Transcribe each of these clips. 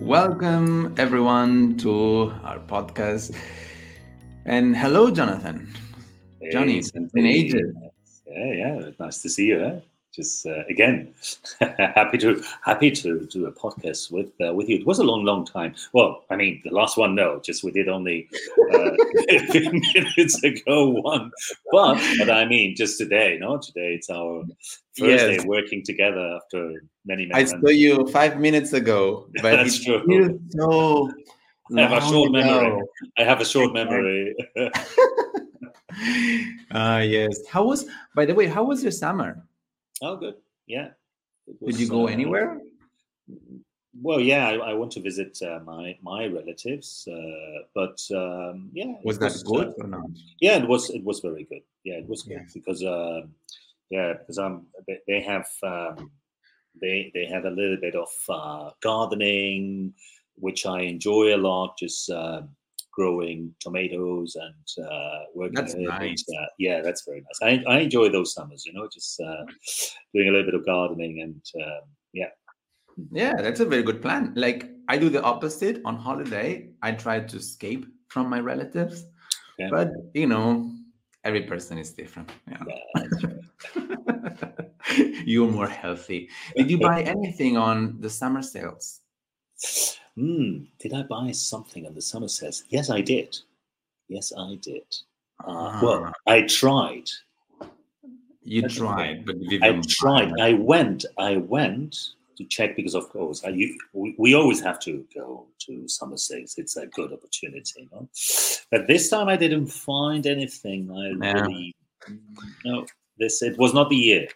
Welcome everyone to our podcast. And hello, Jonathan. Hey, Johnny, it's been Santi. ages. Yeah. Nice to see you. Just again, happy to do a podcast with you. It was a long time. Well, I mean, the last one, no, just we did only 15 minutes ago one. But I mean, just today, no? Today it's our first day working together after many I months. saw you 5 minutes ago, but That's it true. feels so I have a short long memory. ago. I have a short memory. Yes. By the way, how was your summer? Oh, good. Yeah. Did you go anywhere? Well, yeah, I want to visit my relatives, but yeah. Was that good or not? Yeah, it was very good. Yeah, it was good because they have they have a little bit of gardening, which I enjoy a lot. Just growing tomatoes and working. That's nice. Yeah, that's very nice. I enjoy those summers. Just doing a little bit of gardening and yeah. Yeah, that's a very good plan. Like I do the opposite on holiday. I try to escape from my relatives, but every person is different. Yeah, that's right. You're more healthy. Did you buy anything on the summer sales? Did I buy something on the summer sales? Yes, I did. Well, I tried. You tried, but you didn't. I tried. I went to check because, of course, we always have to go to summer sales. It's a good opportunity, no? But this time I didn't find anything. It was not the year.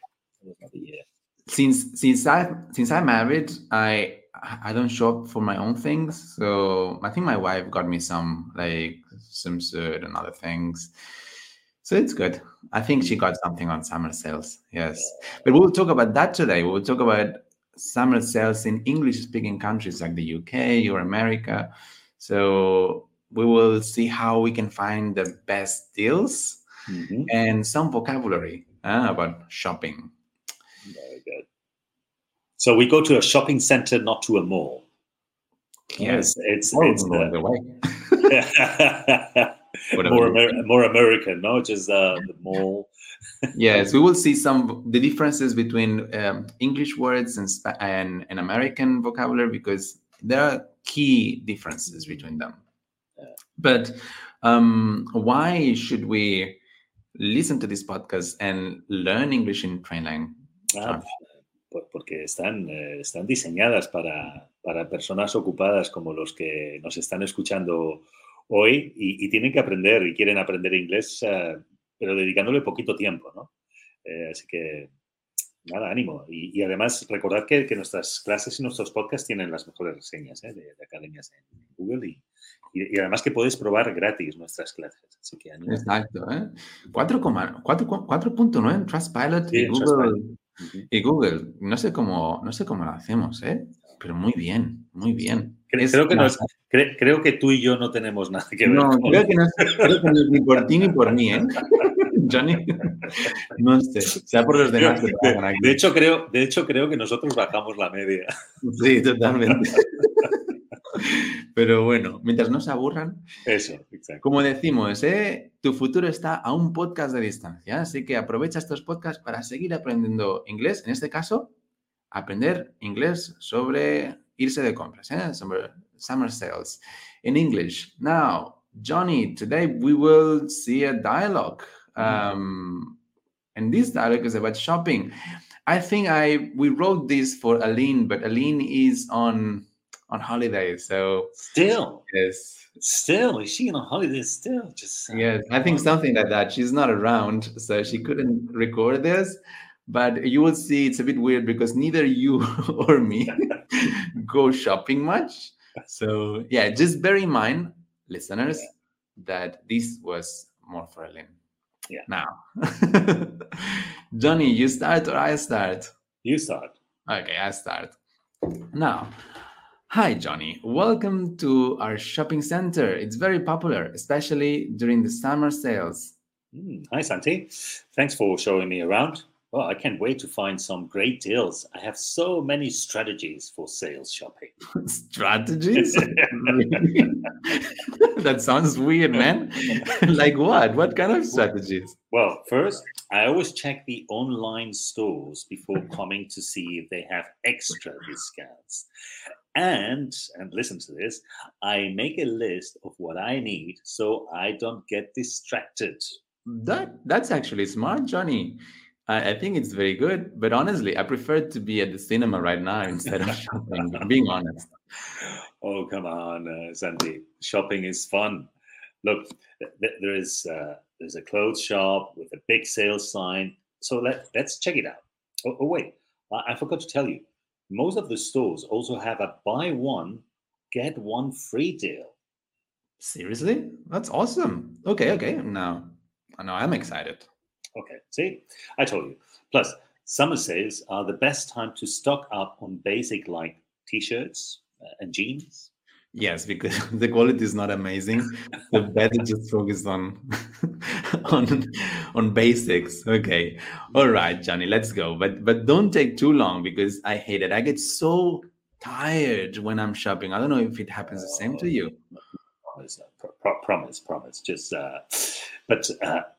Since I'm married, I don't shop for my own things. So I think my wife got me some like swimsuit and other things. So it's good. I think she got something on summer sales. Yes. But we'll talk about that today. We'll talk about summer sales in English-speaking countries like the UK or America. So we will see how we can find the best deals and some vocabulary about shopping. Very good. So we go to a shopping center, not to a mall. Yes, it's the way. more American, no? Just the mall. Yes, we will see the differences between English words and American vocabulary because there are key differences between them. But why should we listen to this podcast and learn English in Trainlang? Porque están diseñadas para personas ocupadas como los que nos están escuchando hoy y tienen que aprender y quieren aprender inglés, pero dedicándole poquito tiempo, ¿no? Así que, nada, ánimo. Y además, recordad que nuestras clases y nuestros podcasts tienen las mejores reseñas de academias en Google y además que puedes probar gratis nuestras clases. Así que ánimo. Exacto, 4.9 en Trustpilot y Google. Trustpilot. Y Google, no sé cómo lo hacemos, pero muy bien. Creo que tú y yo no tenemos nada que ver. No, creo que no es ni por ti ni por mí, Johnny. No sé, sea por los demás que trabajan aquí. De hecho, creo que nosotros bajamos la media. Sí, totalmente. Pero bueno, mientras no se aburran. Eso, exacto. Como decimos, tu futuro está a un podcast de distancia, así que aprovecha estos podcasts para seguir aprendiendo inglés. En este caso, aprender inglés sobre irse de compras, sobre summer sales in English. Now, Johnny, today we will see a dialogue. And this dialogue is about shopping. I think we wrote this for Aline, but Aline is on holiday, so still yes. Still, is she on holiday still? Yes, I think something like that. She's not around, so she couldn't record this. But you will see it's a bit weird because neither you or me go shopping much. So yeah, just bear in mind, listeners, that this was more for Aline. Yeah. Now, Johnny, you start or I start? You start. Okay, I start. Now, hi, Johnny. Welcome to our shopping center. It's very popular, especially during the summer sales. Hi, Santi. Thanks for showing me around. Well, I can't wait to find some great deals. I have so many strategies for sales shopping. Strategies? Really? That sounds weird, man. Like what? What kind of strategies? Well, first, I always check the online stores before coming to see if they have extra discounts. And listen to this, I make a list of what I need so I don't get distracted. That's actually smart, Johnny. I think it's very good, but honestly, I prefer to be at the cinema right now instead of shopping. Being honest. Oh, come on, Sandy. Shopping is fun. Look, there's a clothes shop with a big sales sign. So let's check it out. Oh, wait, I forgot to tell you. Most of the stores also have a buy one get one free deal. Seriously? That's awesome. Okay. Now I'm excited. Okay, see, I told you. Plus, summer sales are the best time to stock up on basic like t-shirts and jeans. Yes, because the quality is not amazing. The better just focus on on on basics. Okay. All right, Johnny, let's go. But don't take too long because I hate it. I get so tired when I'm shopping. I don't know if it happens the same to you. Promise, promise. Just, but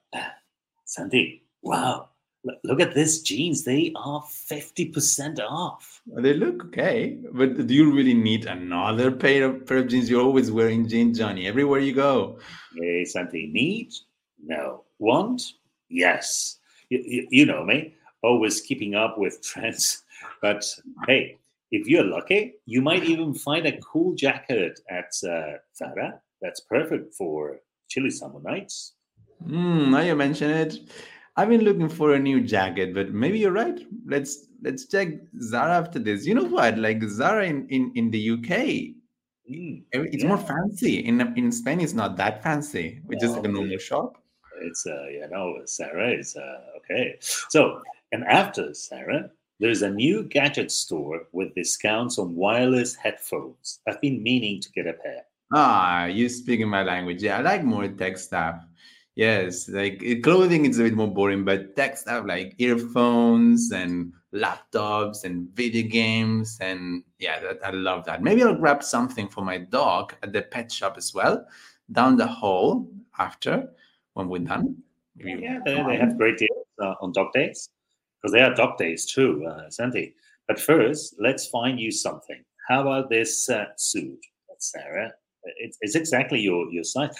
Sandy, wow, look at this jeans. They are 50% off. They look okay, but do you really need another pair of jeans? You're always wearing jeans, Johnny, everywhere you go. Hey, Sandy, need? No. Want? Yes. You know me, always keeping up with trends. But hey, if you're lucky, you might even find a cool jacket at Zara that's perfect for chilly summer nights. Now you mention it. I've been looking for a new jacket, but maybe you're right. Let's check Zara after this. You know what? Like Zara in the UK, it's more Yeah. fancy. In Spain, it's not that fancy. It's just like a Well, normal shop. it's Sarah is okay. So, and after Sarah, there's a new gadget store with discounts on wireless headphones. I've been meaning to get a pair. Ah, you speaking my language. Yeah, I like more tech stuff. Yes, like clothing is a bit more boring, but tech stuff like earphones and laptops and video games and yeah, I love that. Maybe I'll grab something for my dog at the pet shop as well, down the hall after when we're done. If you Yeah, don't they have mind. great deals on dog days because they are dog days too, Santi. But first, let's find you something. How about this suit, Sarah? It's exactly your size.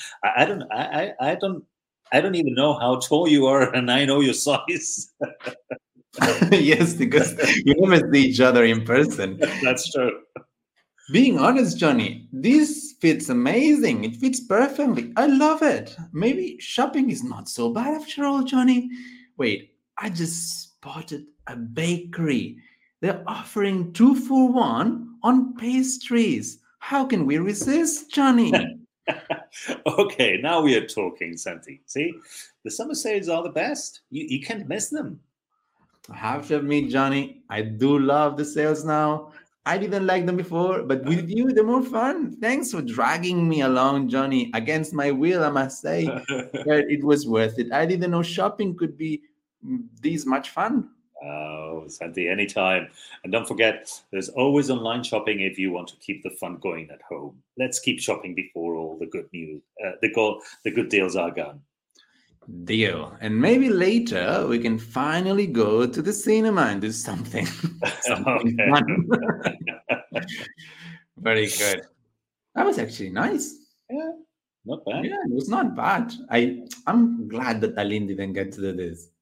I don't even know how tall you are, and I know your size. Yes, because we never see each other in person. That's true. Being honest, Johnny, this fits amazing. It fits perfectly. I love it. Maybe shopping is not so bad after all, Johnny. Wait, I just spotted a bakery. They're offering 2 for 1 on pastries. How can we resist, Johnny? Okay, now we are talking, Santi. See, the summer sales are the best. You can't miss them. I have to admit, Johnny, I do love the sales now. I didn't like them before, but with you, they're more fun. Thanks for dragging me along, Johnny, against my will, I must say. But it was worth it. I didn't know shopping could be this much fun. Oh, Santi, anytime. And don't forget, there's always online shopping if you want to keep the fun going at home. Let's keep shopping before all the good news, the good deals are gone. Deal. And maybe later we can finally go to the cinema and do something, something Okay. fun. Very good. That was actually nice. Yeah, not bad. Yeah, it was not bad. I'm glad that Aline didn't get to do this,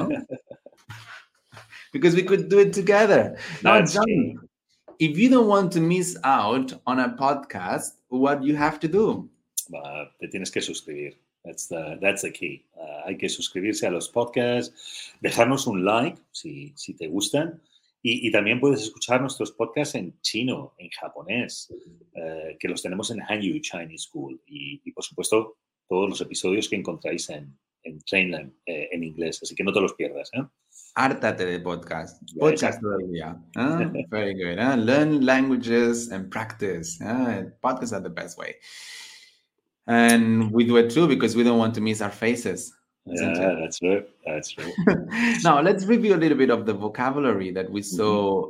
because we could do it together. Now, That's Johnny, true. if you don't want to miss out on a podcast, what you have to do? Te tienes que suscribir. That's the key. Hay que suscribirse a los podcasts, dejarnos un like si te gustan y también puedes escuchar nuestros podcasts en chino, en japonés, que los tenemos en Hanyu Chinese School y por supuesto todos los episodios que encontráis en Trainline en inglés, así que no te los pierdas. Hártate de podcast. Yeah, Podcast exactly. todavía. Very good. Learn languages and practice. Podcasts are the best way. And we do it too because we don't want to miss our faces. isn't Yeah, it? that's true. That's true. Now let's review a little bit of the vocabulary that we saw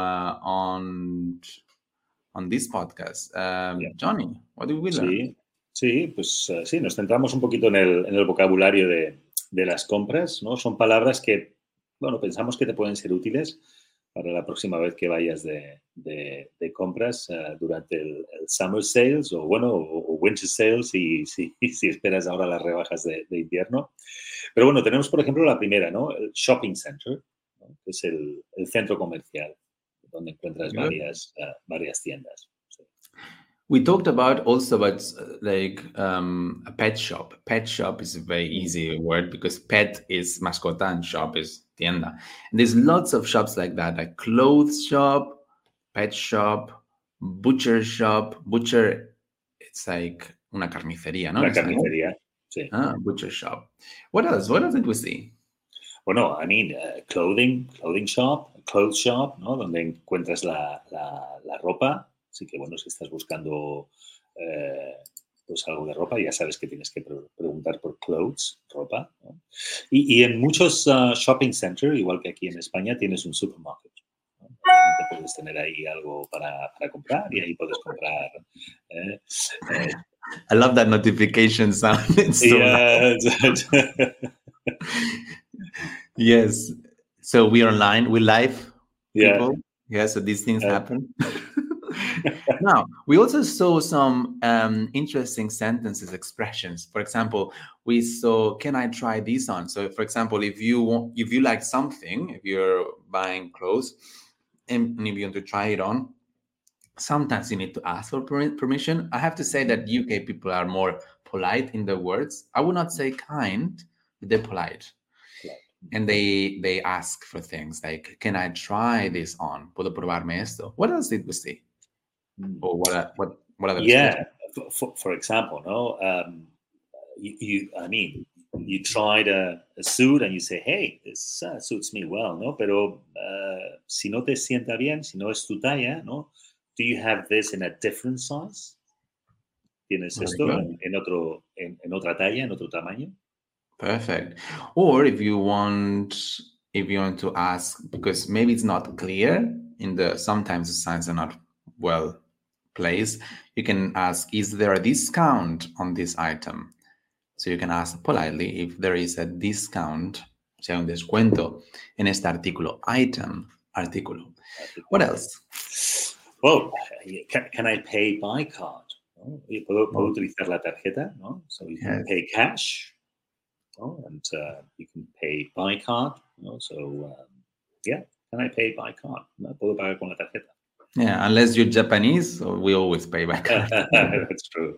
on this podcast. Yeah. Johnny, what did we learn? Sí, sí, pues sí, nos centramos un poquito en el vocabulario de las compras, ¿no? Son palabras que, bueno, pensamos que te pueden ser útiles para la próxima vez que vayas de compras durante el summer sales o, bueno, o winter sales si esperas ahora las rebajas de invierno. Pero bueno, tenemos, por ejemplo, la primera, ¿no? El shopping center, ¿no? Que es el centro comercial, donde encuentras varias tiendas. Sí. We talked about like a pet shop. Pet shop is a very easy word because pet is mascota and shop is tienda. And there's lots of shops like that, like clothes shop, pet shop, butcher shop. Butcher, it's like una carnicería, ¿no? Una carnicería, sí. Butcher shop. What else? What else did we see? Bueno, I mean, clothing shop, clothes shop, ¿no? Donde encuentras la ropa. Así que, bueno, si estás buscando pues algo de ropa, ya sabes que tienes que preguntar por clothes, ropa, ¿no? Y en muchos shopping center, igual que aquí en España, tienes un supermarket, ¿no? Realmente puedes tener ahí algo para comprar y ahí puedes comprar. I love that notification sound. It's so nice. Yes. So we're online, we're live, people. Yeah, so these things happen. Now, we also saw some interesting sentences, expressions. For example, we saw, can I try this on? So, for example, if you like something, if you're buying clothes, and if you want to try it on, sometimes you need to ask for permission. I have to say that UK people are more polite in their words. I would not say kind, but they're polite. And they ask for things like, can I try this on? ¿Puedo probarme esto? What else did we see? Or what other? Yeah, for example, no, you tried a suit and you say, hey, this suits me well, no, pero si no te sienta bien, si no es tu talla, no, do you have this in a different size? ¿Tienes esto en otra talla, en otro tamaño? Perfect. Or if you want to ask, because maybe it's not clear sometimes the signs are not well placed, you can ask, is there a discount on this item? So you can ask politely if there is a discount, o sea, un descuento en este artículo. Artículo. What else? Well, can I pay by card? ¿No? ¿Puedo utilizar la tarjeta? ¿No? So you can pay cash. Oh, and you can pay by card. So, can I pay by card? ¿No? Puedo pagar con la tarjeta. Yeah, unless you're Japanese, we always pay by card. That's true.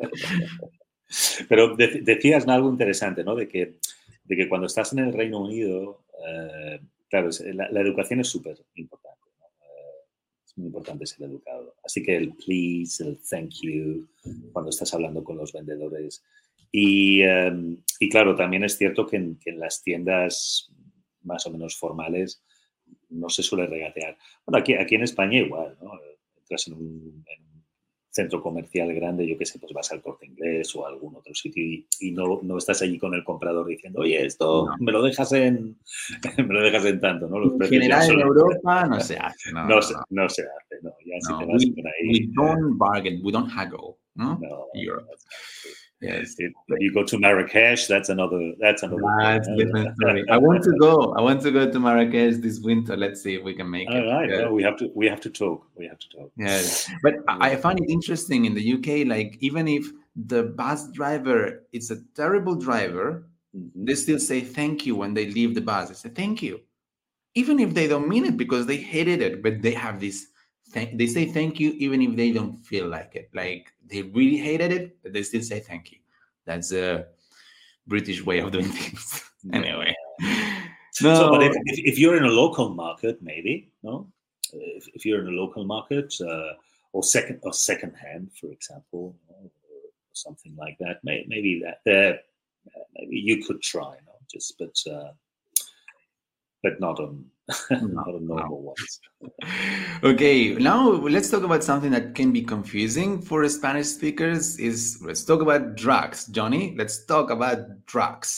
Pero decías algo interesante, ¿no? De que cuando estás en el Reino Unido, claro, la educación es súper importante, ¿no? Es muy importante ser educado. Así que el please, el thank you, cuando estás hablando con los vendedores. Y claro, también es cierto que en las tiendas más o menos formales no se suele regatear. Bueno, aquí en España igual, ¿no? Entras en un centro comercial grande, yo qué sé, pues vas al Corte Inglés o a algún otro sitio y no estás allí con el comprador diciendo, oye, esto me lo dejas en tanto, ¿no? Los precios en general en Europa no se hace, no se hace, no. Ya si te vas por ahí. We don't bargain, we don't haggle, ¿no? No, Europe. Yes. You go to Marrakesh, that's another different story. I want to go to Marrakesh this winter. Let's see if we can make it. All right. Well, we have to talk. Yes. But I find it interesting in the UK, like even if the bus driver is a terrible driver, they still say thank you when they leave the bus. They say thank you. Even if they don't mean it because they hated it, but they have this they say thank you even if they don't feel like it. Like they really hated it, but they still say thank you. That's a British way of doing things. Anyway. No. So, but if you're in a local market, maybe, no? If you're in a local market, or second hand, for example, or something like that, maybe maybe you could try, no? But not on normal ones. Okay, now let's talk about something that can be confusing for Spanish speakers. Let's talk about drugs. Johnny, let's talk about drugs.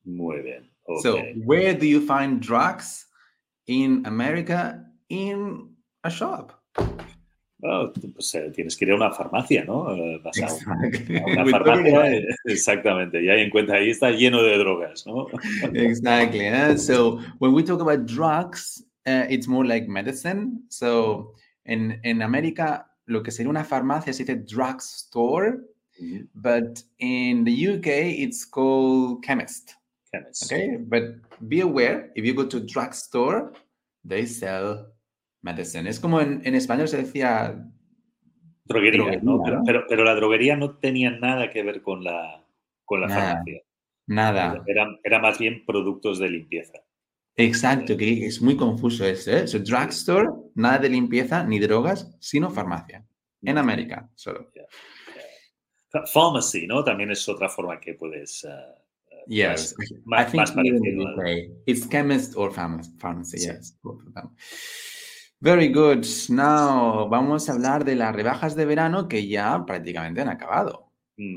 Muy bien. So, Okay. where do you find drugs in America? In a shop. Oh, pues tienes que ir a una farmacia, ¿no? Vas a una We're talking farmacia, about it. exactamente, y ahí encuentras, ahí está lleno de drogas, ¿no? Exactly. So when we talk about drugs, it's more like medicine. So in America, lo que sería una farmacia se dice drugstore, but in the UK, it's called chemist. Chemist. Okay, but be aware, if you go to drugstore, they sell medicine. Es como en español se decía droguería, ¿no? ¿no? Pero la droguería no tenía nada que ver con la farmacia. Nada. Era más bien productos de limpieza. Exacto, que es muy confuso eso, ¿eh? So, drugstore, nada de limpieza ni drogas, sino farmacia. En América, solo. Pharmacy, ¿no? También es otra forma que puedes... Yes, más parecido. It's chemist or pharmacy, yes. Both of them. Very good. Now, vamos a hablar de las rebajas de verano que ya prácticamente han acabado.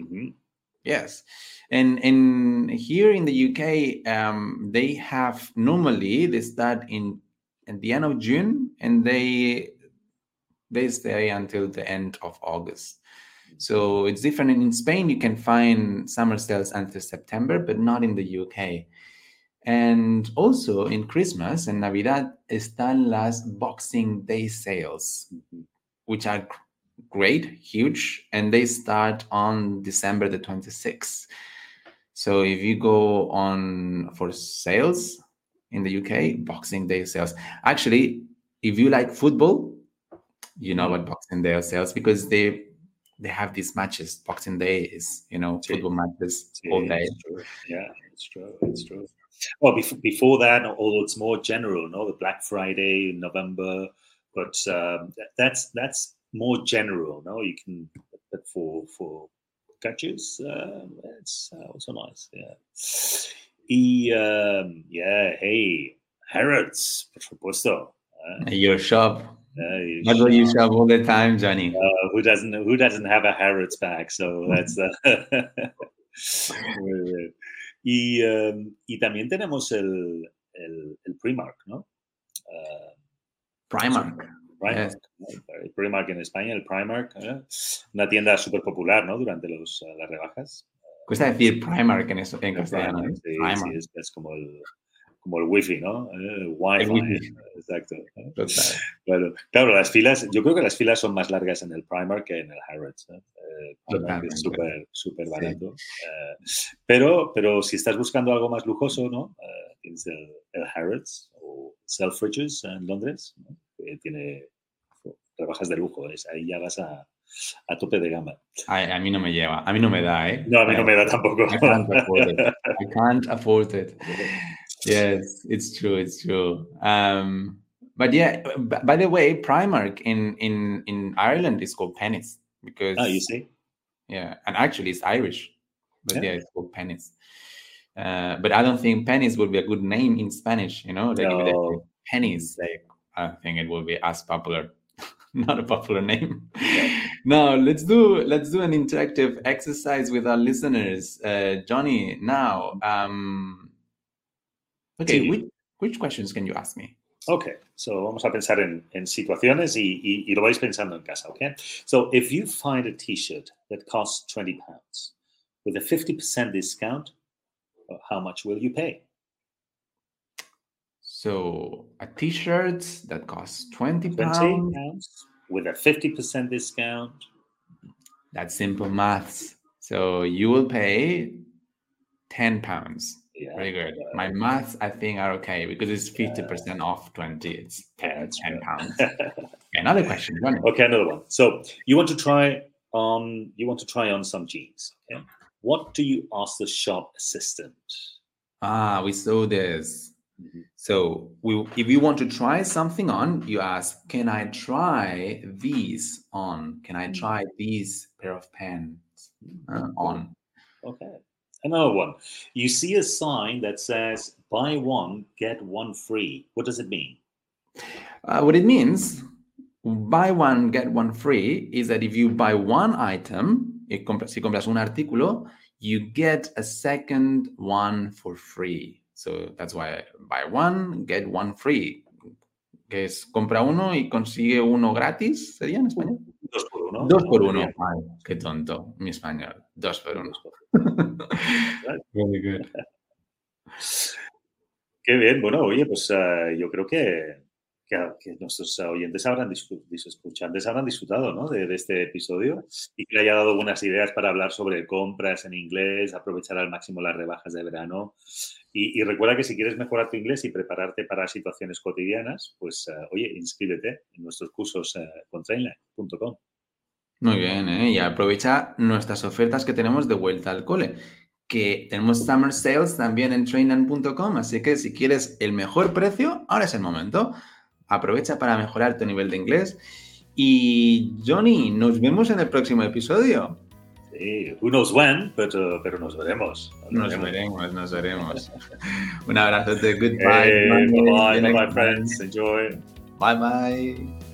Yes. And here in the UK, they have normally, they start at the end of June and they stay until the end of August. So it's different. In Spain, you can find summer sales until September, but not in the UK. And also in Christmas and Navidad están las Boxing Day sales, which are great, huge, and they start on December the 26th. So if you go on for sales in the UK, Boxing Day sales. Actually, if you like football, you know what Boxing Day sales, because they have these matches. Boxing Day is, football matches all day. It's true. Well, before that, although it's more general, no, the Black Friday, November, but that's more general, no? You can, but for gadgets, it's also nice, hey, Harrods, por supuesto. Your shop. That's what you shop all the time, Johnny. Who doesn't have a Harrods bag? So that's y también tenemos el Primark, ¿no? Primark. Yes. El Primark en España, el Primark, una tienda súper popular, ¿no? Durante las rebajas. Cuesta decir Primark en castellano. Sí, es como el wifi, ¿no? Wi-Fi. Exacto. Total. Bueno, claro, yo creo que las filas son más largas en el Primark que en el Harrods. Primark es súper barato. Sí. Pero si estás buscando algo más lujoso, ¿no? Tienes el Harrods o Selfridges en Londres, ¿no? Que tiene rebajas de lujo. Ahí ya vas a tope de gama. A mí no me lleva, a mí no me da, ¿eh? No, a mí no me da tampoco. I can't afford it. Yes, it's true. But yeah, by the way, Primark in Ireland is called Pennies because you see, yeah, and actually it's Irish, but yeah it's called Pennies. But I don't think Pennies would be a good name in Spanish. Like if they say Pennies, like I don't think it will be as popular. Not a popular name. Now let's do an interactive exercise with our listeners. Johnny, now. Okay, which questions can you ask me? Okay, so vamos a pensar en situaciones y lo vais pensando en casa, okay? So if you find a T-shirt that costs £20 with a 50% discount, how much will you pay? So a T-shirt that costs £20 with a 50% discount. That's simple maths. So you will pay £10. Yeah, very good. My maths, I think, are okay because it's 50% off 20. It's 10 pounds. Another question. Okay, another one. So you want to try on some jeans. Okay. What do you ask the shop assistant? We saw this. Mm-hmm. So if you want to try something on, you ask, "Can I try these on? Can I try these pair of pants on?" Okay. Another one. You see a sign that says, buy one, get one free. What does it mean? What it means, buy one, get one free, is that if you buy one item, si compras un artículo, you get a second one for free. So that's why buy one, get one free. Que es compra uno y consigue uno gratis, ¿sería en español? 2 por 1. 2 por 1. Ay, qué tonto, mi español. 2 por 1. Very good. Qué bien. Bueno, oye, pues yo creo que nuestros oyentes escuchantes habrán disfrutado, ¿no? de este episodio y que le haya dado algunas ideas para hablar sobre compras en inglés, aprovechar al máximo las rebajas de verano. Y recuerda que si quieres mejorar tu inglés y prepararte para situaciones cotidianas, pues, oye, inscríbete en nuestros cursos con Trainline.com. Muy bien, ¿eh? Y aprovecha nuestras ofertas que tenemos de vuelta al cole, que tenemos Summer Sales también en Trainline.com, así que si quieres el mejor precio, ahora es el momento. Aprovecha para mejorar tu nivel de inglés. Y Johnny, nos vemos en el próximo episodio. Sí, who knows when, pero nos veremos. Nos veremos. Un abrazo. Goodbye. Bye, friends. Enjoy. Bye.